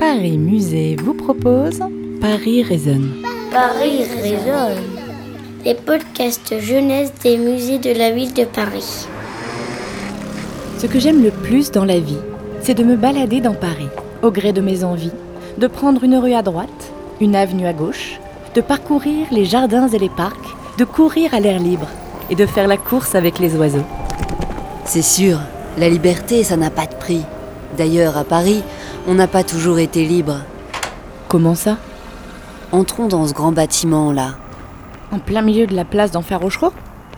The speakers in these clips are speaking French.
Paris Musée vous propose Paris résonne. Paris résonne. Les podcasts jeunesse des musées de la ville de Paris. Ce que j'aime le plus dans la vie, c'est de me balader dans Paris, au gré de mes envies, de prendre une rue à droite, une avenue à gauche, de parcourir les jardins et les parcs, de courir à l'air libre et de faire la course avec les oiseaux. C'est sûr, la liberté, ça n'a pas de prix. D'ailleurs, à Paris, on n'a pas toujours été libre. Comment ça ? Entrons dans ce grand bâtiment, là. En plein milieu de la place d'Enfer Rochereau ?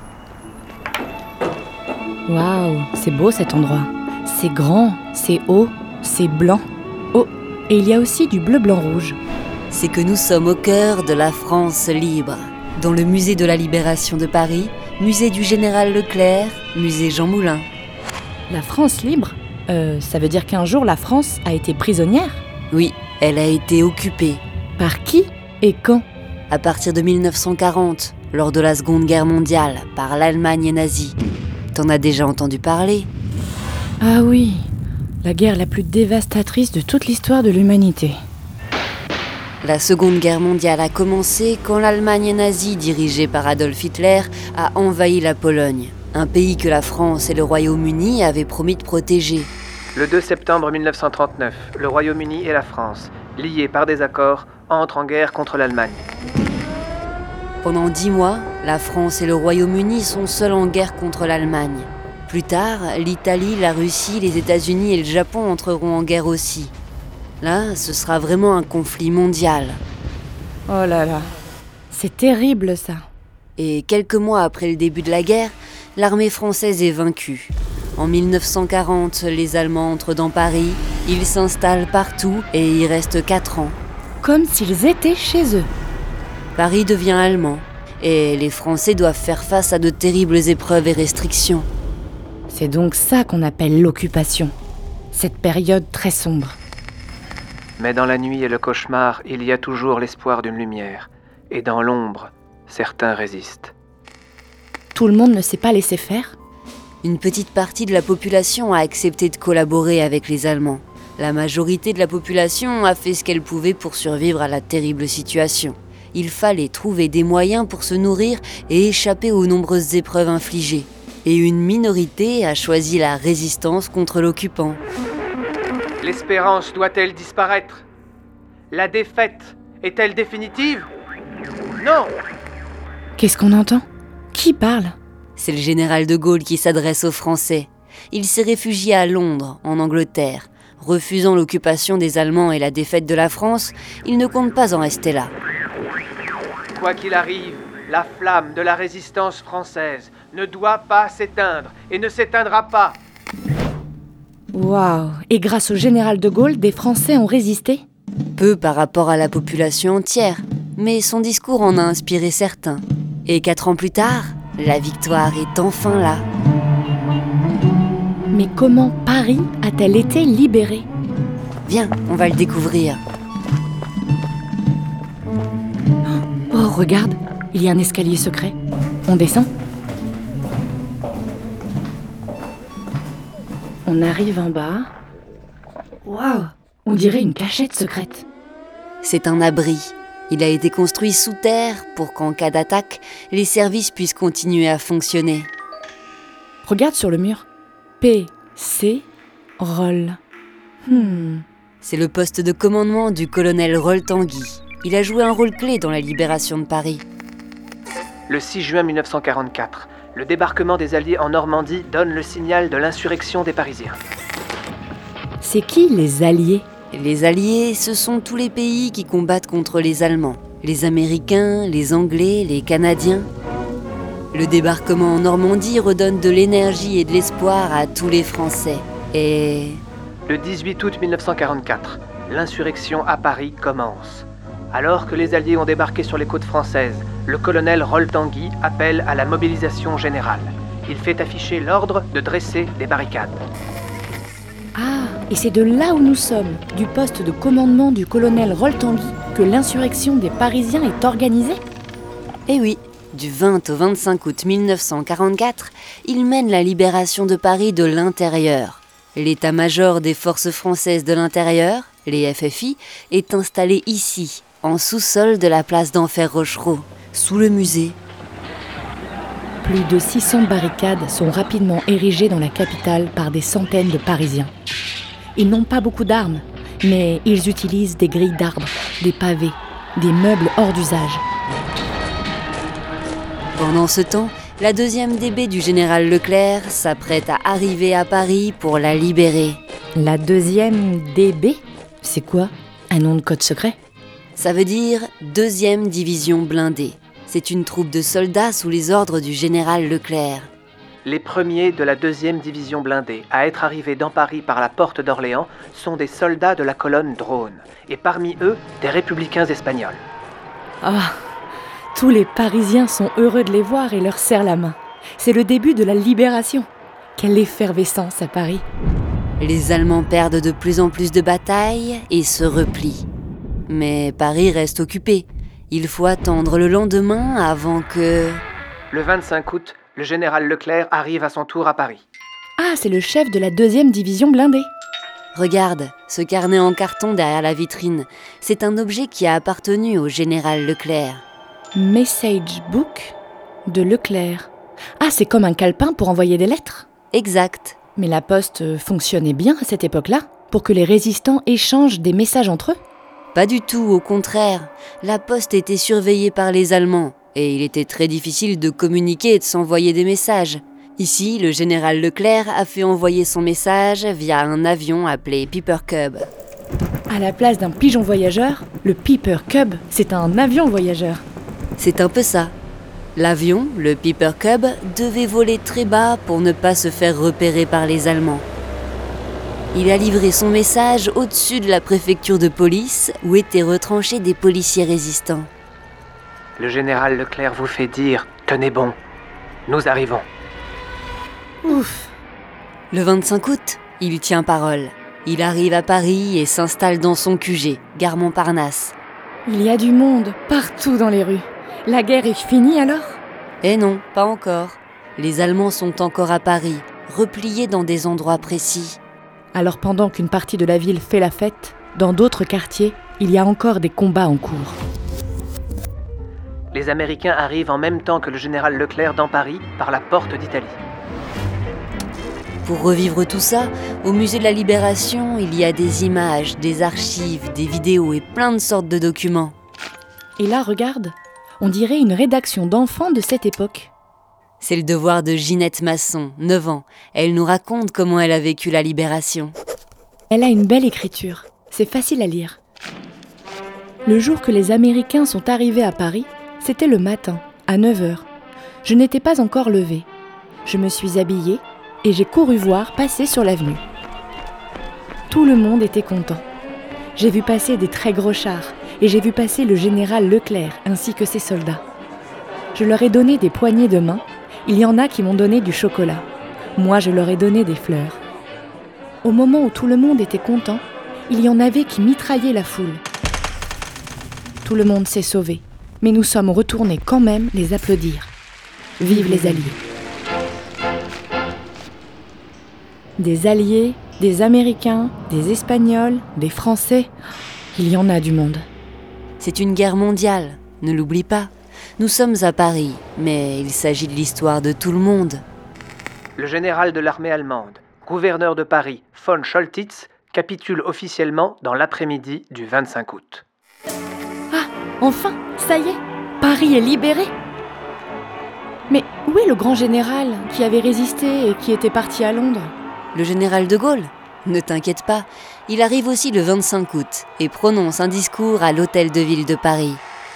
Waouh, c'est beau cet endroit. C'est grand, c'est haut, c'est blanc. Oh, et il y a aussi du bleu, blanc, rouge. C'est que nous sommes au cœur de la France libre. Dans le musée de la Libération de Paris, musée du Général Leclerc, musée Jean Moulin. La France libre ? Ça veut dire qu'un jour la France a été prisonnière ? Oui, elle a été occupée. Par qui et quand ? À partir de 1940, lors de la Seconde Guerre mondiale, par l'Allemagne nazie. T'en as déjà entendu parler ? Ah oui, la guerre la plus dévastatrice de toute l'histoire de l'humanité. La Seconde Guerre mondiale a commencé quand l'Allemagne nazie, dirigée par Adolf Hitler, a envahi la Pologne, un pays que la France et le Royaume-Uni avaient promis de protéger. Le 2 septembre 1939, le Royaume-Uni et la France, liés par des accords, entrent en guerre contre l'Allemagne. Pendant 10 mois, la France et le Royaume-Uni sont seuls en guerre contre l'Allemagne. Plus tard, l'Italie, la Russie, les États-Unis et le Japon entreront en guerre aussi. Là, ce sera vraiment un conflit mondial. Oh là là, c'est terrible ça. Et quelques mois après le début de la guerre, l'armée française est vaincue. En 1940, les Allemands entrent dans Paris, ils s'installent partout et y restent 4 ans. Comme s'ils étaient chez eux. Paris devient allemand et les Français doivent faire face à de terribles épreuves et restrictions. C'est donc ça qu'on appelle l'occupation, cette période très sombre. Mais dans la nuit et le cauchemar, il y a toujours l'espoir d'une lumière. Et dans l'ombre, certains résistent. Tout le monde ne s'est pas laissé faire ? Une petite partie de la population a accepté de collaborer avec les Allemands. La majorité de la population a fait ce qu'elle pouvait pour survivre à la terrible situation. Il fallait trouver des moyens pour se nourrir et échapper aux nombreuses épreuves infligées. Et une minorité a choisi la résistance contre l'occupant. L'espérance doit-elle disparaître ? La défaite est-elle définitive ? Non ! Qu'est-ce qu'on entend ? Qui parle ? C'est le général de Gaulle qui s'adresse aux Français. Il s'est réfugié à Londres, en Angleterre. Refusant l'occupation des Allemands et la défaite de la France, il ne compte pas en rester là. Quoi qu'il arrive, la flamme de la résistance française ne doit pas s'éteindre et ne s'éteindra pas. Waouh ! Et grâce au général de Gaulle, des Français ont résisté ? Peu par rapport à la population entière, mais son discours en a inspiré certains. Et 4 ans plus tard, la victoire est enfin là. Mais comment Paris a-t-elle été libérée ? Viens, on va le découvrir. Oh, regarde, il y a un escalier secret. On descend ? On arrive en bas. Waouh, on dirait une cachette secrète. C'est un abri. Il a été construit sous terre pour qu'en cas d'attaque, les services puissent continuer à fonctionner. Regarde sur le mur. P.C. Roll. C'est le poste de commandement du colonel Roll-Tanguy. Il a joué un rôle clé dans la libération de Paris. Le 6 juin 1944, le débarquement des Alliés en Normandie donne le signal de l'insurrection des Parisiens. C'est qui les Alliés ? Les Alliés, ce sont tous les pays qui combattent contre les Allemands. Les Américains, les Anglais, les Canadiens. Le débarquement en Normandie redonne de l'énergie et de l'espoir à tous les Français. Et... Le 18 août 1944, l'insurrection à Paris commence. Alors que les Alliés ont débarqué sur les côtes françaises, le colonel Roll-Tanguy appelle à la mobilisation générale. Il fait afficher l'ordre de dresser des barricades. Ah, et c'est de là où nous sommes, du poste de commandement du colonel Roll-Tanguy, que l'insurrection des Parisiens est organisée ? Eh oui, du 20 au 25 août 1944, il mène la libération de Paris de l'intérieur. L'état-major des forces françaises de l'intérieur, Les FFI, est installé ici, en sous-sol de la place d'Enfer Rochereau, sous le musée. Plus de 600 barricades sont rapidement érigées dans la capitale par des centaines de Parisiens. Ils n'ont pas beaucoup d'armes, mais ils utilisent des grilles d'arbres, des pavés, des meubles hors d'usage. Pendant ce temps, la 2e DB du général Leclerc s'apprête à arriver à Paris pour la libérer. La 2e DB, c'est quoi? Un nom de code secret? Ça veut dire 2e division blindée. C'est une troupe de soldats sous les ordres du général Leclerc. Les premiers de la 2e division blindée à être arrivés dans Paris par la porte d'Orléans sont des soldats de la colonne Drone, et parmi eux, des républicains espagnols. Ah, tous les Parisiens sont heureux de les voir et leur serrent la main. C'est le début de la libération. Quelle effervescence à Paris! Les Allemands perdent de plus en plus de batailles et se replient. Mais Paris reste occupé. Il faut attendre le lendemain avant que... Le 25 août, le général Leclerc arrive à son tour à Paris. Ah, c'est le chef de la 2e division blindée. Regarde, ce carnet en carton derrière la vitrine. C'est un objet qui a appartenu au général Leclerc. Message book de Leclerc. Ah, c'est comme un calepin pour envoyer des lettres. Exact. Mais la poste fonctionnait bien à cette époque-là, pour que les résistants échangent des messages entre eux? Pas du tout, au contraire. La poste était surveillée par les Allemands, et il était très difficile de communiquer et de s'envoyer des messages. Ici, le général Leclerc a fait envoyer son message via un avion appelé Piper Cub. À la place d'un pigeon voyageur, le Piper Cub, c'est un avion voyageur. C'est un peu ça. L'avion, le Piper Cub, devait voler très bas pour ne pas se faire repérer par les Allemands. Il a livré son message au-dessus de la préfecture de police où étaient retranchés des policiers résistants. Le général Leclerc vous fait dire « Tenez bon, nous arrivons ». Ouf! Le 25 août, il tient parole. Il arrive à Paris et s'installe dans son QG, gare Montparnasse. Il y a du monde partout dans les rues. La guerre est finie alors? Eh non, pas encore. Les Allemands sont encore à Paris, repliés dans des endroits précis. Alors pendant qu'une partie de la ville fait la fête, dans d'autres quartiers, il y a encore des combats en cours. Les Américains arrivent en même temps que le général Leclerc dans Paris par la porte d'Italie. Pour revivre tout ça, au musée de la Libération, il y a des images, des archives, des vidéos et plein de sortes de documents. Et là, regarde, on dirait une rédaction d'enfants de cette époque. C'est le devoir de Ginette Masson, 9 ans. Elle nous raconte comment elle a vécu la Libération. Elle a une belle écriture, c'est facile à lire. Le jour que les Américains sont arrivés à Paris, c'était le matin, à 9h. Je n'étais pas encore levée. Je me suis habillée et j'ai couru voir passer sur l'avenue. Tout le monde était content. J'ai vu passer des très gros chars et j'ai vu passer le général Leclerc ainsi que ses soldats. Je leur ai donné des poignées de main. Il y en a qui m'ont donné du chocolat. Moi, je leur ai donné des fleurs. Au moment où tout le monde était content, il y en avait qui mitraillaient la foule. Tout le monde s'est sauvé, mais nous sommes retournés quand même les applaudir. Vive les Alliés! Des Alliés, des Américains, des Espagnols, des Français, il y en a du monde. C'est une guerre mondiale, ne l'oublie pas. Nous sommes à Paris, mais il s'agit de l'histoire de tout le monde. Le général de l'armée allemande, gouverneur de Paris, von Choltitz, capitule officiellement dans l'après-midi du 25 août. Ah, enfin, ça y est, Paris est libéré. Mais où est le grand général qui avait résisté et qui était parti à Londres? Le général de Gaulle? Ne t'inquiète pas, il arrive aussi le 25 août et prononce un discours à l'hôtel de ville de Paris.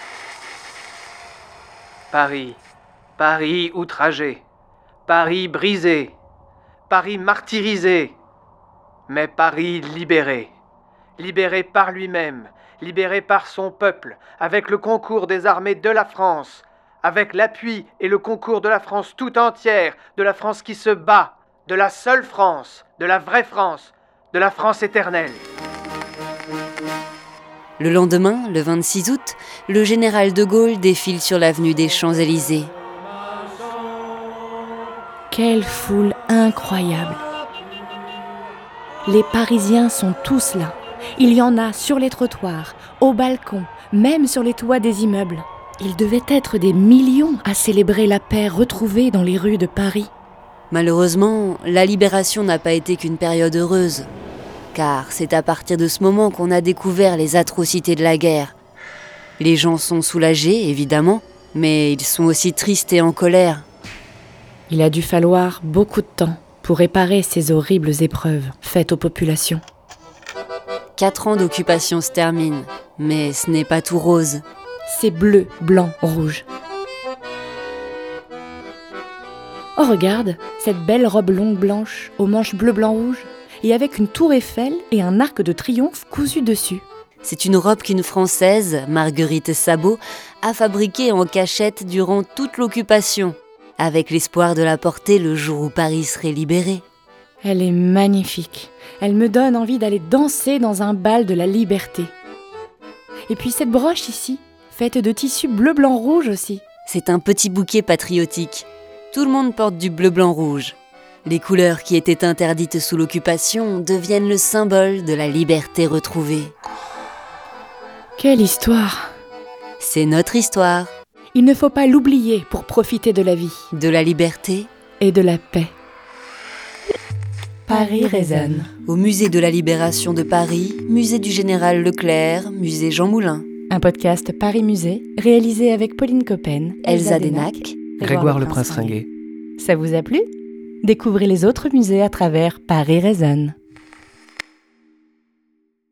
Paris, Paris outragé, Paris brisé, Paris martyrisé, mais Paris libéré. Libéré par lui-même, libéré par son peuple, avec le concours des armées de la France, avec l'appui et le concours de la France tout entière, de la France qui se bat, de la seule France, de la vraie France, de la France éternelle. Le lendemain, le 26 août, le général de Gaulle défile sur l'avenue des Champs-Élysées. Quelle foule incroyable! Les Parisiens sont tous là, Il y en a sur les trottoirs, aux balcons, même sur les toits des immeubles. Il devait être des millions à célébrer la paix retrouvée dans les rues de Paris. Malheureusement, la libération n'a pas été qu'une période heureuse. Car c'est à partir de ce moment qu'on a découvert les atrocités de la guerre. Les gens sont soulagés, évidemment, mais ils sont aussi tristes et en colère. Il a dû falloir beaucoup de temps pour réparer ces horribles épreuves faites aux populations. 4 ans d'occupation se terminent, mais ce n'est pas tout rose. C'est bleu, blanc, rouge. Oh regarde, cette belle robe longue blanche, aux manches bleu, blanc, rouge, et avec une tour Eiffel et un arc de triomphe cousu dessus. C'est une robe qu'une Française, Marguerite Sabot, a fabriquée en cachette durant toute l'occupation, avec l'espoir de la porter le jour où Paris serait libéré. Elle est magnifique. Elle me donne envie d'aller danser dans un bal de la liberté. Et puis cette broche ici, faite de tissu bleu, blanc, rouge aussi. C'est un petit bouquet patriotique. Tout le monde porte du bleu, blanc, rouge. Les couleurs qui étaient interdites sous l'occupation deviennent le symbole de la liberté retrouvée. Quelle histoire! C'est notre histoire. Il ne faut pas l'oublier pour profiter de la vie. De la liberté et de la paix. Paris résonne. Au musée de la Libération de Paris, musée du Général Leclerc, musée Jean Moulin. Un podcast Paris Musée, réalisé avec Pauline Coppen, Elsa Denac, Grégoire Le Prince Ringuet. Ça vous a plu? Découvrez les autres musées à travers Paris résonne.